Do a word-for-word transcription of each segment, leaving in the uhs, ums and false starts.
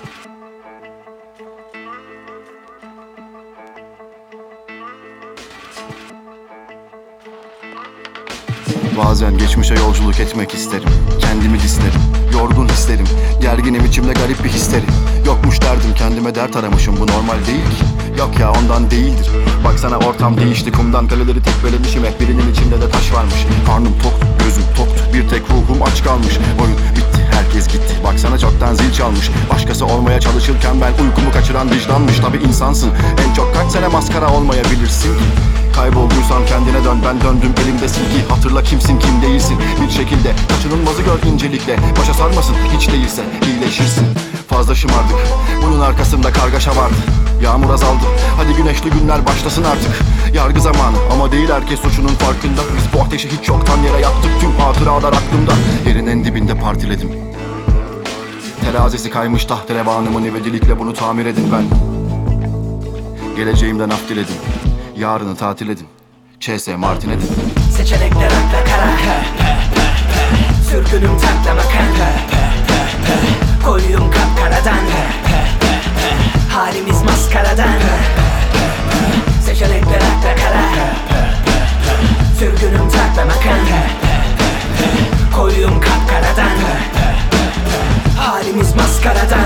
Bazen geçmişe yolculuk etmek isterim. Kendimi dislerim, yorgun hislerim. Gerginim, içimde garip bir histeri. Yokmuş derdim, kendime dert aramışım. Bu normal değil ki. Yok ya, ondan değildir. Baksana ortam değişti, kumdan kaleleri tekmelemişim. Hep birinin içinde de taş varmış. Karnım toktu, gözüm toktu, bir tek ruhum aç kalmış. Oyun bitti, herkes gitti. Baksana çoktan zil çalmış. Başkası olmaya çalışırken ben uykumu kaçıran vicdanmış. Tabi insansın, en çok kaç sene maskara olmayabilirsin ki. Kaybolduysan kendine dön, ben döndüm elimdesin ki. Hatırla kimsin, kim değilsin. Bir şekilde kaçınılmazı gör incelikle. Başa sarmasın, hiç değilse iyileşirsin. Fazla şımardık, bunun arkasında kargaşa vardı. Yağmur azaldı, hadi güneşli günler başlasın artık. Yargı zamanı ama değil herkes suçunun farkında. Biz bu ateşi hiç yoktan yere yaktık, tüm hatıralar aklımda. Yerin en dibinde partiledim. Terazisi kaymış tahterevanımın ivedilikle bunu tamir edin ben. Geleceğimden af diledim, yarını tatil edin, Ç S Martin edin. Seçenekler akla kara, sürgünüm taklama kan, koyuyum kapkaradan, halimiz maskaradan. Seçenekler akla kara, sürgünüm taklama kan, koyuyum kapkaradan, halimiz maskaradan.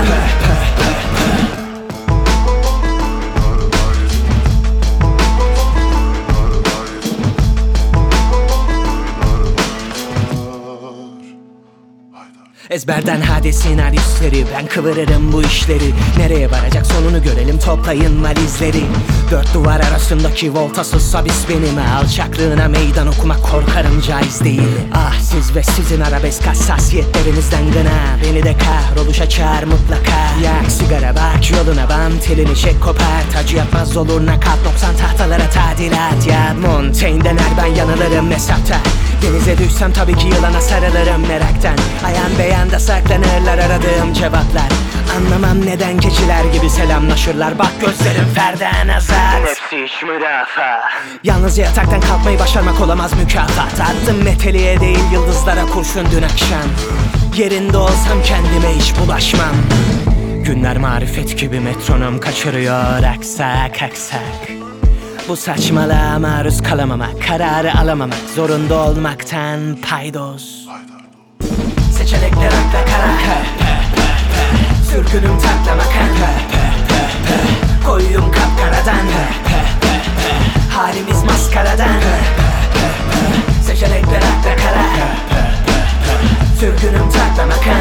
Ezberden hadi senaristleri, ben kıvırırım bu işleri. Nereye varacak sonunu görelim, toplayın valizleri. Dört duvar arasındaki voltasız sabis benim. Alçaklığına meydan okumak korkarım caiz değil. Ah siz ve sizin arabesk hassasiyetlerinizden gına. Beni de kahroluşa çağır mutlaka. Yak sigara bak yoluna, bam telini çek kopart. Acı yapmaz olur nakat, doksan tahtalara tadilat. Ya Montaigne'den her ben yanılırım hesapta. Denize düşsem tabii ki yılana sarılırım meraktan. Ayan beyanda saklanırlar aradığım cevaplar. Anlamam neden keçiler gibi selamlaşırlar. Bak gözlerim ferden azat, hepsi iş müdafaa. Yalnız yataktan kalkmayı başarmak olamaz mükafat. Attım meteliğe değil yıldızlara kurşun dün akşam. Yerinde olsam kendime hiç bulaşmam. Günler marifet gibi metronom kaçırıyor aksak aksak. Bu saçmalığa maruz kalamamak, kararı alamamak, zorunda olmaktan paydoz. Seçenekler akla kara, sürgünüm taklama kan, koyuyum kapkaradan, halimiz maskaradan. Seçenekler akla kara, sürgünüm taklama kan,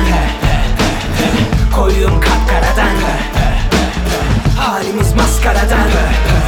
koyuyum kapkaradan, halimiz maskaradan.